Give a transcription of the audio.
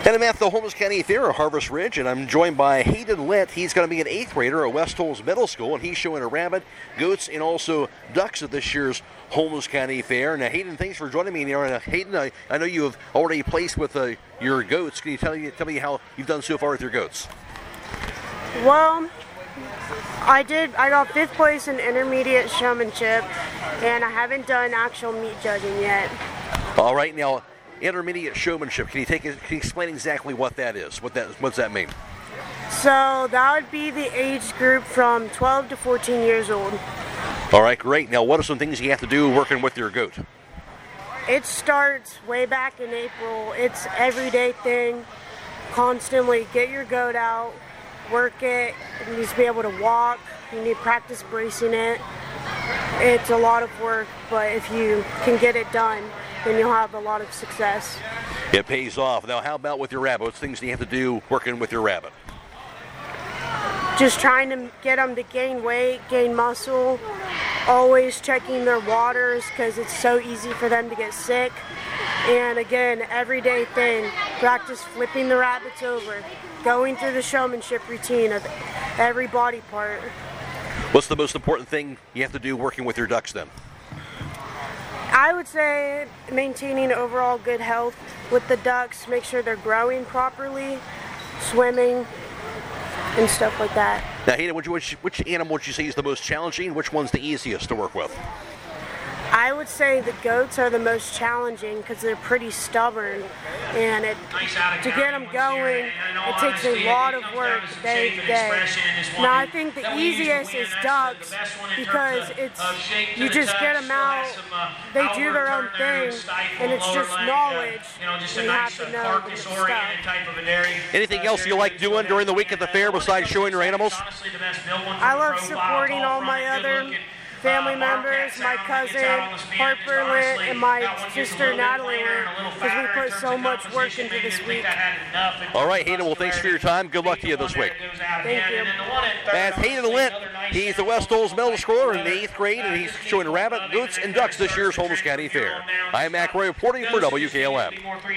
And I'm at the Holmes County Fair at Harvest Ridge, and I'm joined by Hayden Litt. He's going to be an 8th grader at West Holmes Middle School, and he's showing a rabbit, goats, and also ducks at this year's Holmes County Fair. Now, Hayden, thanks for joining me here. Hayden, I know you have already placed with your goats. Can you tell me how you've done so far with your goats? Well, I got 5th place in intermediate showmanship, and I haven't done actual meat judging yet. All right, now, intermediate showmanship. Can you explain exactly what that is? What's that mean? So that would be the age group from 12 to 14 years old. All right, great. Now, what are some things you have to do working with your goat? It starts way back in April. It's an everyday thing. Constantly get your goat out, work it. It needs to be able to walk. You need practice bracing it. It's a lot of work, but if you can get it done, then you'll have a lot of success. It pays off. Now, how about with your rabbit? What things do you have to do working with your rabbit? Just trying to get them to gain weight, gain muscle, always checking their waters because it's so easy for them to get sick. And again, everyday thing, practice flipping the rabbits over, going through the showmanship routine of every body part. What's the most important thing you have to do working with your ducks then? I would say maintaining overall good health with the ducks, make sure they're growing properly, swimming, and stuff like that. Now, Hayden, which animal would you say is the most challenging? Which one's the easiest to work with? I would say the goats are the most challenging because they're pretty stubborn, and to get them going, it takes a lot of work day to day. Now, I think the easiest is ducks because you just get them out, they do their own thing, and it's just knowledge, and you have to know the stuff. Anything else you like doing during the week at the fair besides showing your animals? I love supporting all my other family members, my cousin Harper Litt, and my sister Natalie Litt, because we put so much work into this week. All right, Hayden, well, thanks for your time. Good luck to you this week. Thank you. That's Hayden Litt. He's the West Holmes Middle Schooler in the 8th grade, and he's showing rabbit, goats, and ducks this year's Holmes County Fair. I'm Mac Roy reporting for WKLM.